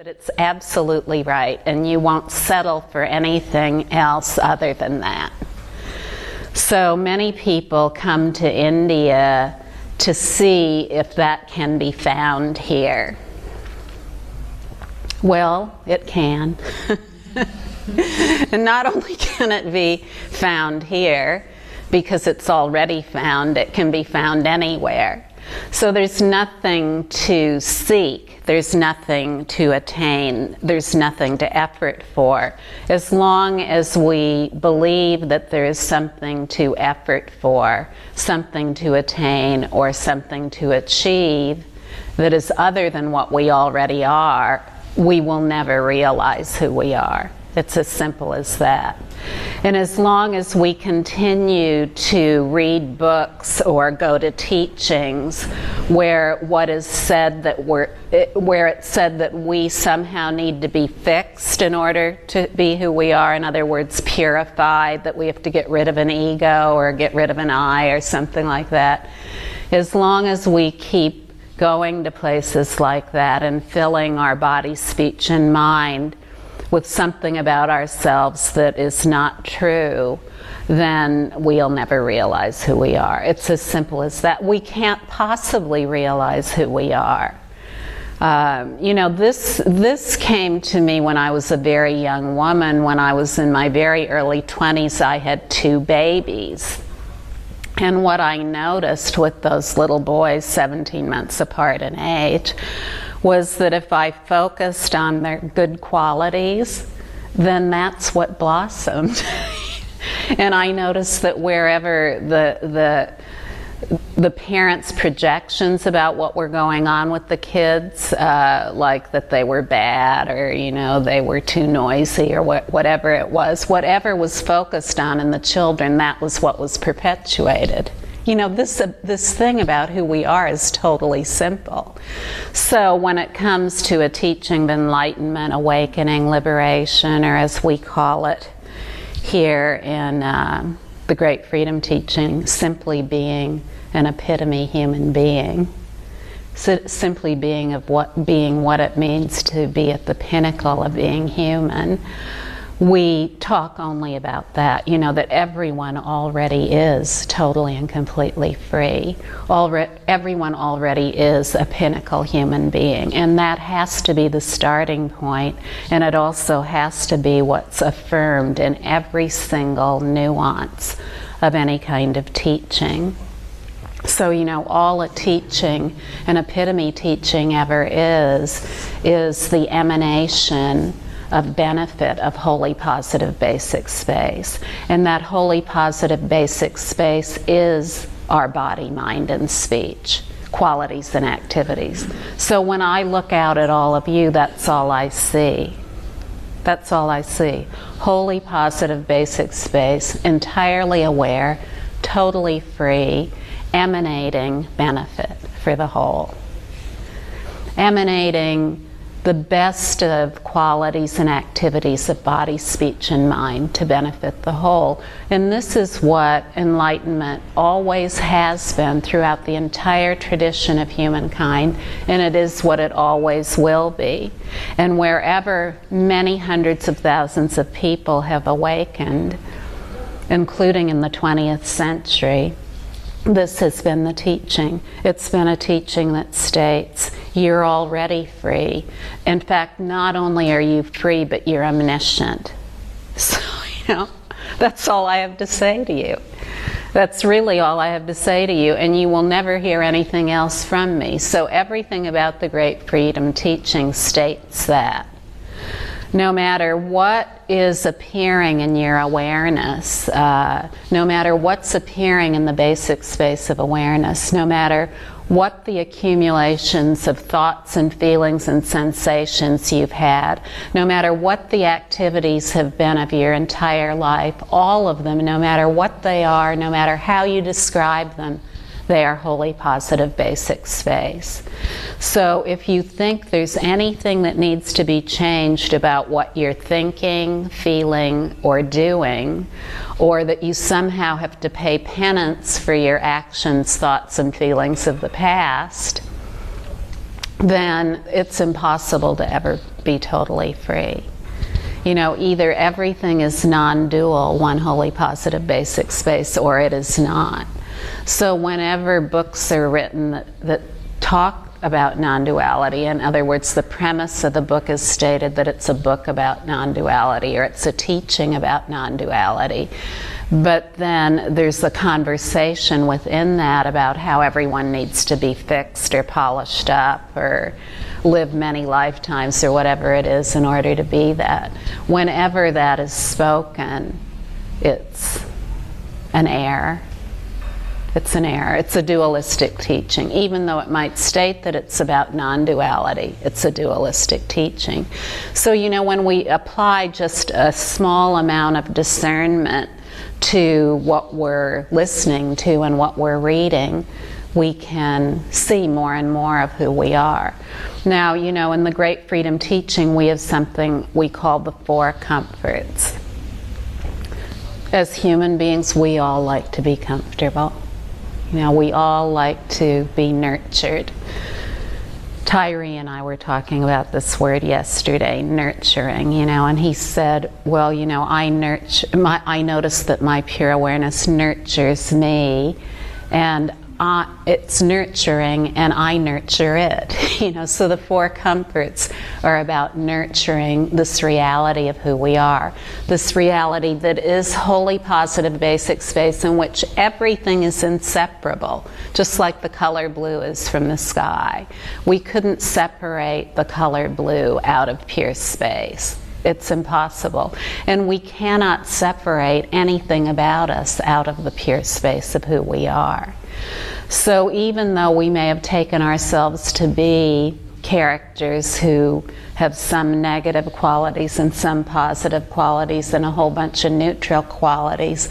But it's absolutely right, and you won't settle for anything else other than that. So many people come to India to see if that can be found here. Well, it can. And not only can it be found here, because it's already found, it can be found anywhere. So there's nothing to seek, there's nothing to attain, there's nothing to effort for. As long as we believe that there is something to effort for, something to attain, or something to achieve that is other than what we already are, we will never realize who we are. It's as simple as that. And as long as we continue to read books or go to teachings where it's said that we somehow need to be fixed in order to be who we are, in other words, purified, that we have to get rid of an ego or get rid of an I or something like that, as long as we keep going to places like that and filling our body, speech, and mind with something about ourselves that is not true, then we'll never realize who we are. It's as simple as that. We can't possibly realize who we are. This came to me when I was a very young woman. When I was in my very early 20s, I had 2 babies. And what I noticed with those little boys, 17 months apart in age, was that if I focused on their good qualities, then that's what blossomed. And I noticed that wherever the parents' projections about what were going on with the kids, like that they were bad, or they were too noisy, or whatever it was, whatever was focused on in the children, that was what was perpetuated. This thing about who we are is totally simple. So when it comes to a teaching of enlightenment, awakening, liberation, or as we call it here in the Great Freedom Teaching, simply being an epitome human being, simply being what it means to be at the pinnacle of being human, we talk only about that, that everyone already is totally and completely free. Everyone already is a pinnacle human being, and that has to be the starting point, and it also has to be what's affirmed in every single nuance of any kind of teaching. So, all a teaching, an epitome teaching ever is the emanation of benefit of wholly positive basic space. And that wholly positive basic space is our body, mind, and speech, qualities and activities. So when I look out at all of you, that's all I see. That's all I see. Wholly positive basic space, entirely aware, totally free, emanating benefit for the whole. Emanating the best of qualities and activities of body, speech, and mind to benefit the whole. And this is what enlightenment always has been throughout the entire tradition of humankind, and it is what it always will be. And wherever many hundreds of thousands of people have awakened, including in the 20th century, this has been the teaching. It's been a teaching that states you're already free. In fact, not only are you free, but you're omniscient. So, that's all I have to say to you. That's really all I have to say to you, and you will never hear anything else from me. So everything about the Great Freedom Teaching states that. No matter what is appearing in your awareness, no matter what's appearing in the basic space of awareness, no matter what the accumulations of thoughts and feelings and sensations you've had, no matter what the activities have been of your entire life, all of them, no matter what they are, no matter how you describe them, they are wholly positive basic space. So if you think there's anything that needs to be changed about what you're thinking, feeling, or doing, or that you somehow have to pay penance for your actions, thoughts, and feelings of the past, then it's impossible to ever be totally free. You know, either everything is non-dual, one wholly positive basic space, or it is not. So whenever books are written that talk about non-duality, in other words, the premise of the book is stated that it's a book about non-duality, or it's a teaching about non-duality, but then there's the conversation within that about how everyone needs to be fixed or polished up or live many lifetimes or whatever it is in order to be that. Whenever that is spoken, it's an error. It's an error. It's a dualistic teaching. Even though it might state that it's about non-duality, it's a dualistic teaching. So, you know, when we apply just a small amount of discernment to what we're listening to and what we're reading, we can see more and more of who we are. Now, you know, in the Great Freedom Teaching, we have something we call the Four Comforts. As human beings, we all like to be comfortable. You know, we all like to be nurtured. Tyree and I were talking about this word yesterday, nurturing, you know, and he said, well, you know, I notice that my pure awareness nurtures me, and it's nurturing and I nurture it. You know, so the Four Comforts are about nurturing this reality of who we are, this reality that is wholly positive basic space in which everything is inseparable, just like the color blue is from the sky. We couldn't separate the color blue out of pure space. It's impossible. And we cannot separate anything about us out of the pure space of who we are. So even though we may have taken ourselves to be characters who have some negative qualities and some positive qualities and a whole bunch of neutral qualities,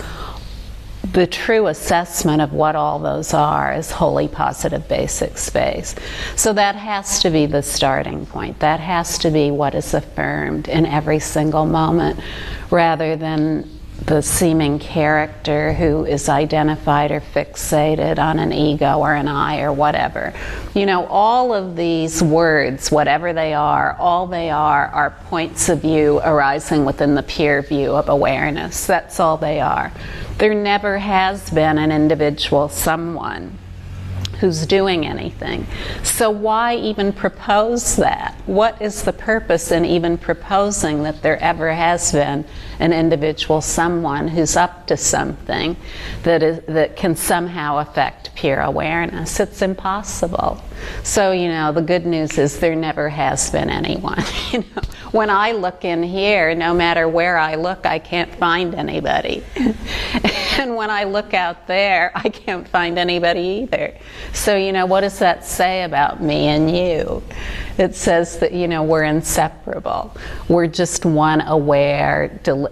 the true assessment of what all those are is wholly positive basic space. So that has to be the starting point. That has to be what is affirmed in every single moment, rather than the seeming character who is identified or fixated on an ego or an I or whatever. You know, all of these words, whatever they are, all they are points of view arising within the pure view of awareness. That's all they are. There never has been an individual someone who's doing anything. So why even propose that? What is the purpose in even proposing that there ever has been an individual someone who's up to something that can somehow affect pure awareness? It's impossible. So, you know, the good news is there never has been anyone. You know, when I look in here, no matter where I look, I can't find anybody. And when I look out there, I can't find anybody either. So, you know, what does that say about me and you? It says that, you know, we're inseparable. We're just one aware,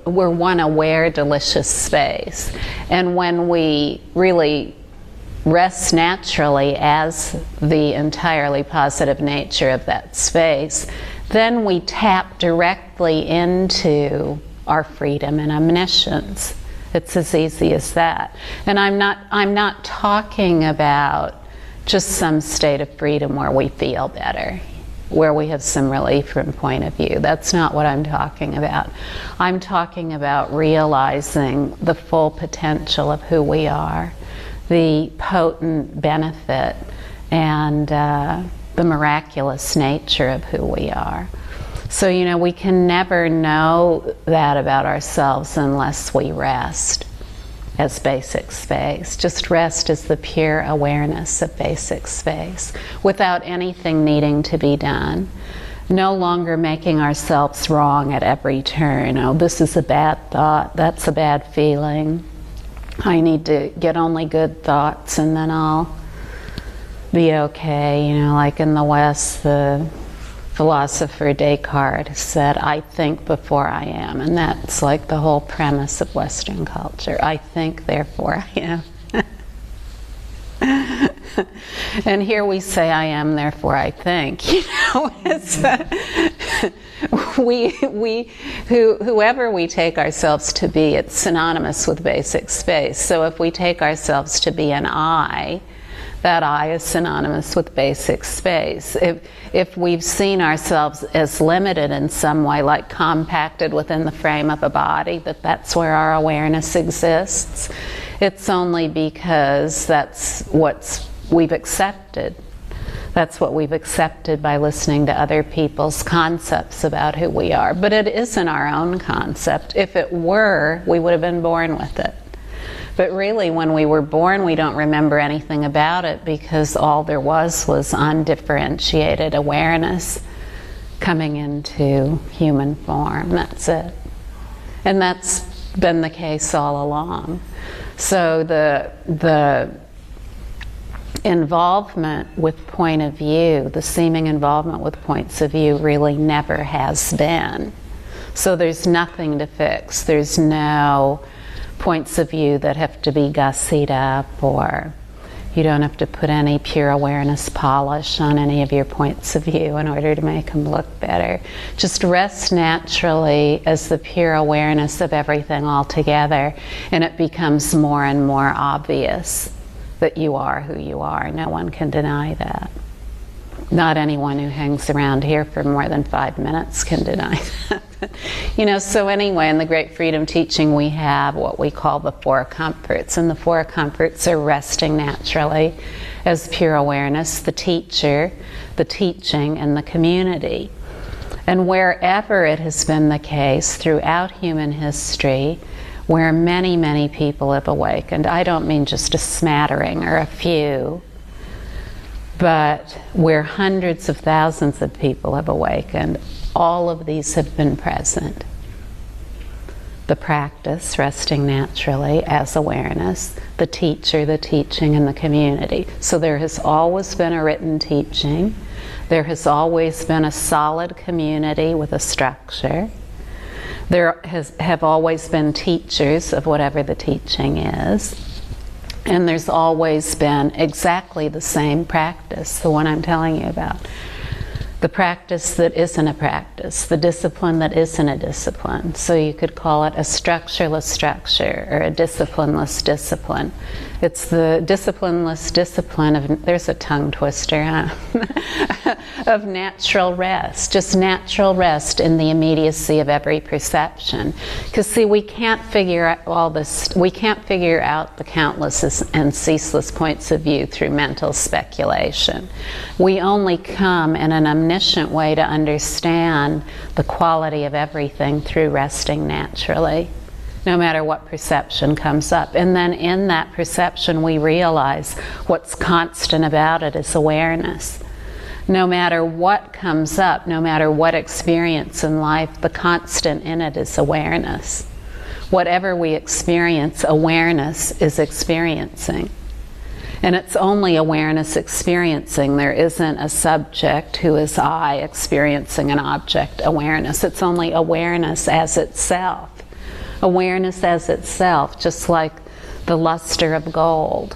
delicious space. And when we really rest naturally as the entirely positive nature of that space, then we tap directly into our freedom and omniscience. It's as easy as that. And I'm not talking about just some state of freedom where we feel better, where we have some relief from point of view. That's not what I'm talking about. I'm talking about realizing the full potential of who we are, the potent benefit and the miraculous nature of who we are. So, you know, we can never know that about ourselves unless we rest as basic space. Just rest as the pure awareness of basic space, without anything needing to be done. No longer making ourselves wrong at every turn. Oh, this is a bad thought, that's a bad feeling. I need to get only good thoughts and then I'll be okay. You know, like in the West, the philosopher Descartes said, I think before I am. And that's like the whole premise of Western culture. I think, therefore I am. And here we say, I am, therefore I think. You know, it's, whoever we take ourselves to be, it's synonymous with basic space. So if we take ourselves to be an I, That I is synonymous with basic space. If we've seen ourselves as limited in some way, like compacted within the frame of a body, that's where our awareness exists, it's only because that's what we've accepted. That's what we've accepted by listening to other people's concepts about who we are. But it isn't our own concept. If it were, we would have been born with it. But really, when we were born, we don't remember anything about it because all there was undifferentiated awareness coming into human form. That's it. And that's been the case all along. So the involvement with point of view, the seeming involvement with points of view really never has been. So there's nothing to fix. There's no points of view that have to be gussied up, or you don't have to put any pure awareness polish on any of your points of view in order to make them look better. Just rest naturally as the pure awareness of everything altogether, and it becomes more and more obvious that you are who you are. No one can deny that. Not anyone who hangs around here for more than 5 minutes can deny that. So anyway, in the Great Freedom Teaching, we have what we call the Four Comforts. And the Four Comforts are resting naturally as pure awareness, the teacher, the teaching, and the community. And wherever it has been the case throughout human history, where many, many people have awakened, I don't mean just a smattering or a few, but where hundreds of thousands of people have awakened, all of these have been present. The practice, resting naturally as awareness, the teacher, the teaching, and the community. So there has always been a written teaching. There has always been a solid community with a structure. There have always been teachers of whatever the teaching is. And there's always been exactly the same practice, the one I'm telling you about. The practice that isn't a practice, the discipline that isn't a discipline. So you could call it a structureless structure or a disciplineless discipline. It's the disciplineless discipline of, there's a tongue twister, huh? Of natural rest, just natural rest in the immediacy of every perception. Because see, we can't figure out all this, we can't figure out the countless and ceaseless points of view through mental speculation. We only come in an omniscient way to understand the quality of everything through resting naturally, no matter what perception comes up. And then in that perception we realize what's constant about it is awareness. No matter what comes up, no matter what experience in life, the constant in it is awareness. Whatever we experience, awareness is experiencing. And it's only awareness experiencing. There isn't a subject who is I experiencing an object awareness. It's only awareness as itself. Awareness as itself, just like the luster of gold.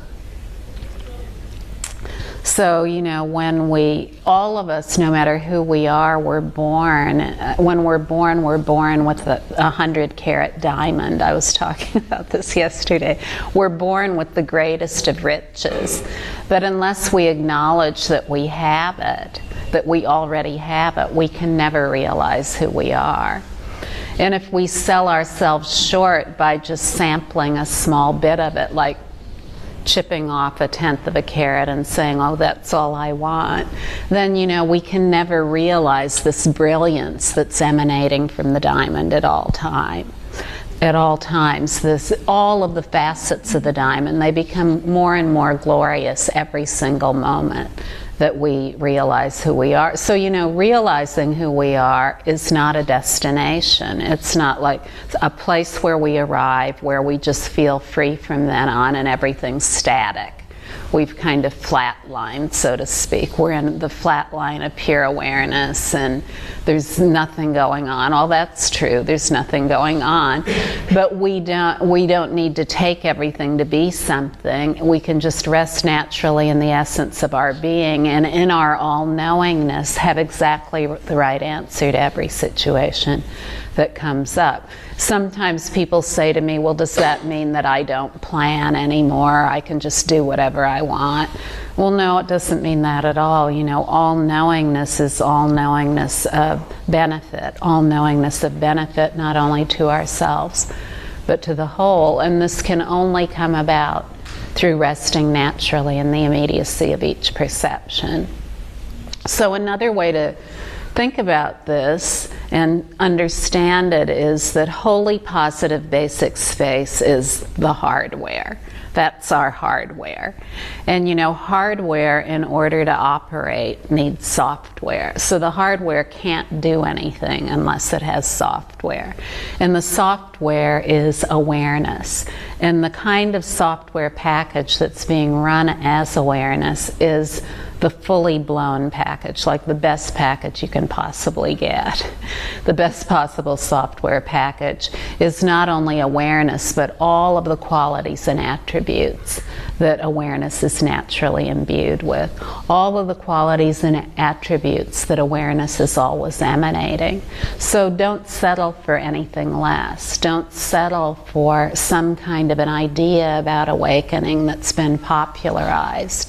So, when all of us, no matter who we are, we're born. When we're born with a 100-carat diamond. I was talking about this yesterday. We're born with the greatest of riches. But unless we acknowledge that we have it, that we already have it, we can never realize who we are. And if we sell ourselves short by just sampling a small bit of it, like chipping off 1/10 of a carat and saying, oh, that's all I want, then, we can never realize this brilliance that's emanating from the diamond at all time. At all times, all of the facets of the diamond, they become more and more glorious every single moment that we realize who we are. So, realizing who we are is not a destination. It's not like a place where we arrive, where we just feel free from then on and everything's static. We've kind of flatlined, so to speak. We're in the flat line of pure awareness and there's nothing going on. All that's true. There's nothing going on. But we don't need to take everything to be something. We can just rest naturally in the essence of our being and in our all-knowingness have exactly the right answer to every situation that comes up. Sometimes people say to me, well, does that mean that I don't plan anymore? I can just do whatever I I want. Well, no, it doesn't mean that at all. You know, all knowingness is all knowingness of benefit, all knowingness of benefit not only to ourselves, but to the whole. And this can only come about through resting naturally in the immediacy of each perception. So another way to think about this and understand it is that wholly positive basic space is the hardware. That's our hardware. And you know, hardware, in order to operate, needs software. So the hardware can't do anything unless it has software. And the software is awareness. And the kind of software package that's being run as awareness is the fully blown package, like the best package you can possibly get. The best possible software package is not only awareness, but all of the qualities and attributes that awareness is naturally imbued with. All of the qualities and attributes that awareness is always emanating. So don't settle for anything less. Don't settle for some kind of an idea about awakening that's been popularized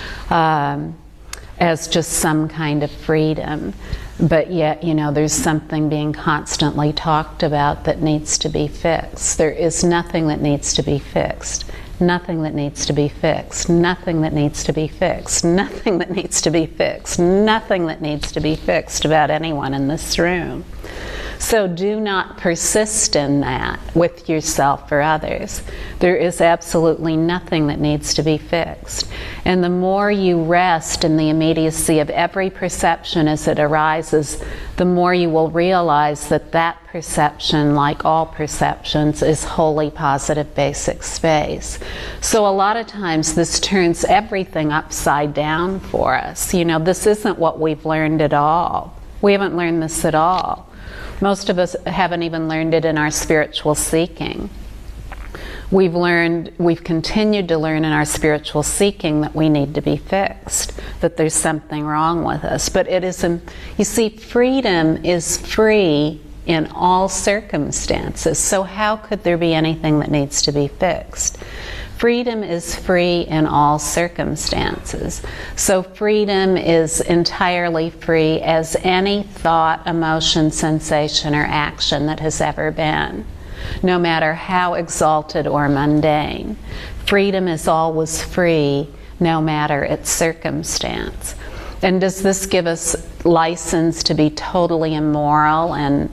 as just some kind of freedom. But yet, you know, there's something being constantly talked about that needs to be fixed. There is nothing that needs to be fixed. Nothing that needs to be fixed. Nothing that needs to be fixed. Nothing that needs to be fixed. Nothing that needs to be fixed about anyone in this room. So do not persist in that with yourself or others. There is absolutely nothing that needs to be fixed. And the more you rest in the immediacy of every perception as it arises, the more you will realize that that perception, like all perceptions, is wholly positive basic space. So a lot of times this turns everything upside down for us. You know, this isn't what we've learned at all. We haven't learned this at all. Most of us haven't even learned it in our spiritual seeking. We've continued to learn in our spiritual seeking that we need to be fixed, that there's something wrong with us. But it is, you see, freedom is free in all circumstances. So how could there be anything that needs to be fixed? Freedom is free in all circumstances. So freedom is entirely free as any thought, emotion, sensation, or action that has ever been, no matter how exalted or mundane. Freedom is always free, no matter its circumstance. And does this give us license to be totally immoral and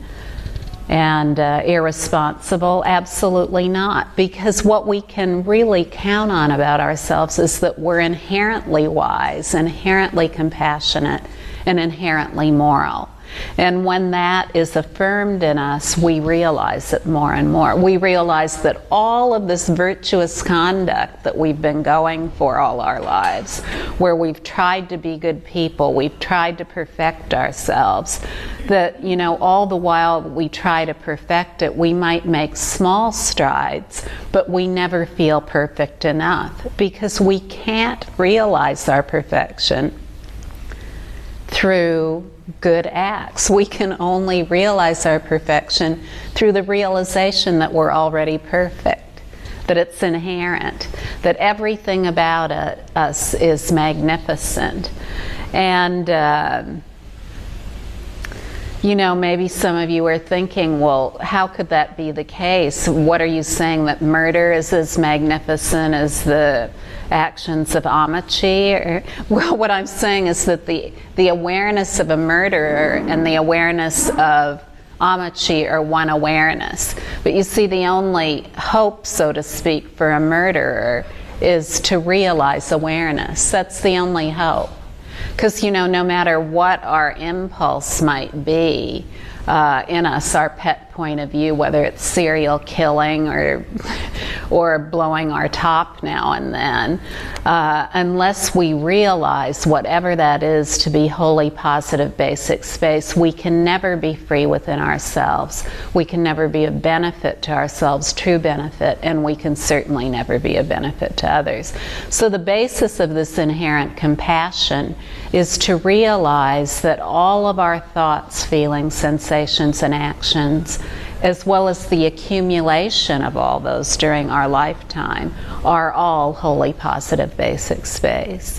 irresponsible? Absolutely not, because what we can really count on about ourselves is that we're inherently wise, inherently compassionate, and inherently moral. And when that is affirmed in us, we realize it more and more. We realize that all of this virtuous conduct that we've been going for all our lives, where we've tried to be good people, we've tried to perfect ourselves, that, you know, all the while we try to perfect it, we might make small strides, but we never feel perfect enough, because we can't realize our perfection through good acts. We can only realize our perfection through the realization that we're already perfect, that it's inherent, that everything about us is magnificent. And you know, maybe some of you are thinking, well, how could that be the case? What are you saying, that murder is as magnificent as the actions of Amachi? Well, what I'm saying is that the awareness of a murderer and the awareness of Amachi are one awareness. But you see, the only hope, so to speak, for a murderer is to realize awareness. That's the only hope. Because, you know, no matter what our impulse might be in us, our pet point of view, whether it's serial killing or blowing our top now and then, unless we realize whatever that is to be wholly positive basic space, we can never be free within ourselves. We can never be a benefit to ourselves, true benefit, and we can certainly never be a benefit to others. So the basis of this inherent compassion is to realize that all of our thoughts, feelings, sensations, and actions as well as the accumulation of all those during our lifetime, are all wholly positive basic space.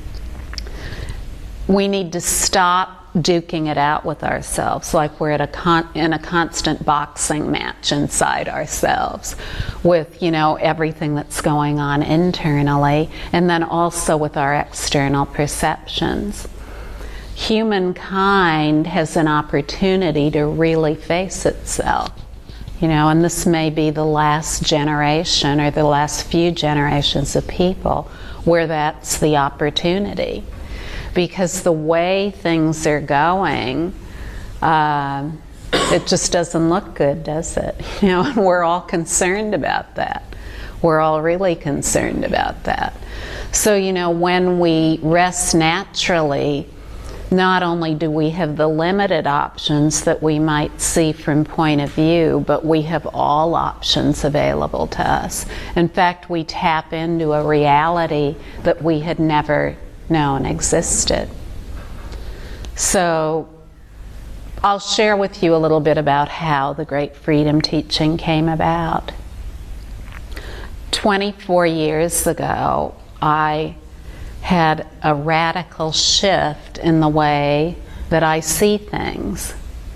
We need to stop duking it out with ourselves like we're at in a constant boxing match inside ourselves with, you know, everything that's going on internally, and then also with our external perceptions. Humankind has an opportunity to really face itself, you know, and this may be the last generation or the last few generations of people where that's the opportunity. Because the way things are going, it just doesn't look good, does it? You know, and we're all concerned about that. We're all really concerned about that. So, you know, when we rest naturally, not only do we have the limited options that we might see from point of view, but we have all options available to us. In fact, we tap into a reality that we had never known existed. So I'll share with you a little bit about how the Great Freedom Teaching came about. 24 years ago, I had a radical shift in the way that I see things.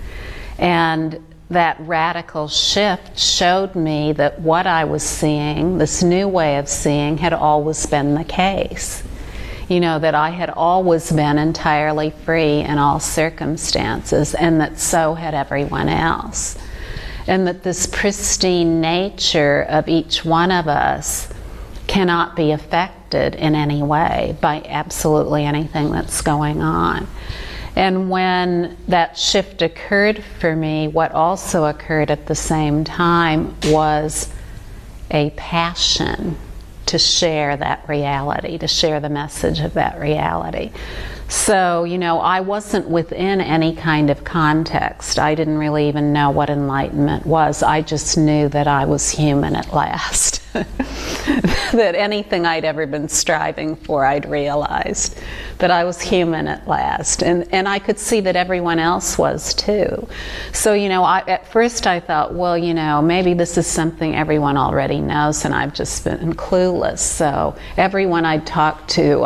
And that radical shift showed me that what I was seeing, this new way of seeing, had always been the case. You know, that I had always been entirely free in all circumstances, and that so had everyone else. And that this pristine nature of each one of us cannot be affected in any way by absolutely anything that's going on. And when that shift occurred for me, what also occurred at the same time was a passion to share that reality, to share the message of that reality. So, you know, I wasn't within any kind of context. I didn't really even know what enlightenment was. I just knew that I was human at last. That anything I'd ever been striving for, I'd realized that I was human at last. And I could see that everyone else was too. So, you know, at first I thought, well, you know, maybe this is something everyone already knows and I've just been clueless. So everyone I'd talked to,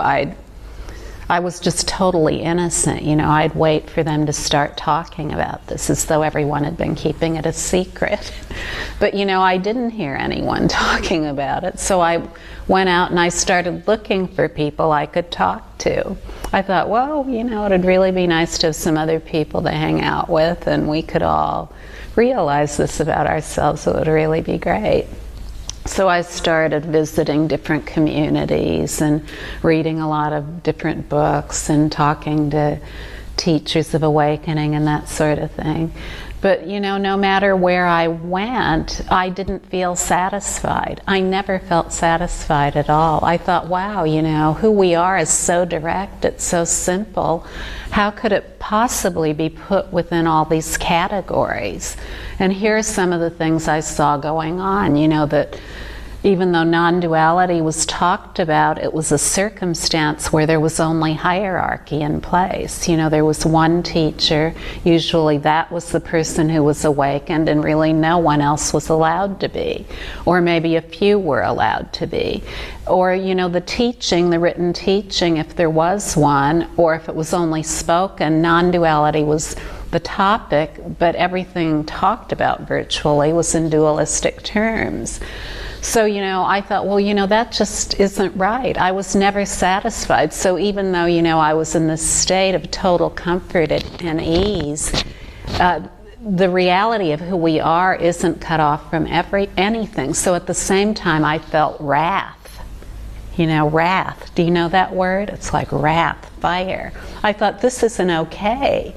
I was just totally innocent. You know, I'd wait for them to start talking about this as though everyone had been keeping it a secret. But, you know, I didn't hear anyone talking about it. So I went out and I started looking for people I could talk to. I thought, well, you know, it'd really be nice to have some other people to hang out with and we could all realize this about ourselves. It would really be great. So I started visiting different communities and reading a lot of different books and talking to teachers of awakening and that sort of thing. But, you know, no matter where I went, I didn't feel satisfied. I never felt satisfied at all. I thought, wow, you know, who we are is so direct, it's so simple. How could it possibly be put within all these categories? And here's some of the things I saw going on, you know, that even though non-duality was talked about, it was a circumstance where there was only hierarchy in place. You know, there was one teacher, usually that was the person who was awakened, and really no one else was allowed to be. Or maybe a few were allowed to be. Or, you know, the teaching, the written teaching, if there was one, or if it was only spoken, non-duality was the topic, but everything talked about virtually was in dualistic terms. So, you know, I thought, well, you know, that just isn't right. I was never satisfied. So even though, you know, I was in this state of total comfort and ease, the reality of who we are isn't cut off from anything. So at the same time, I felt wrath. You know, wrath. Do you know that word? It's like wrath, fire. I thought, this isn't okay.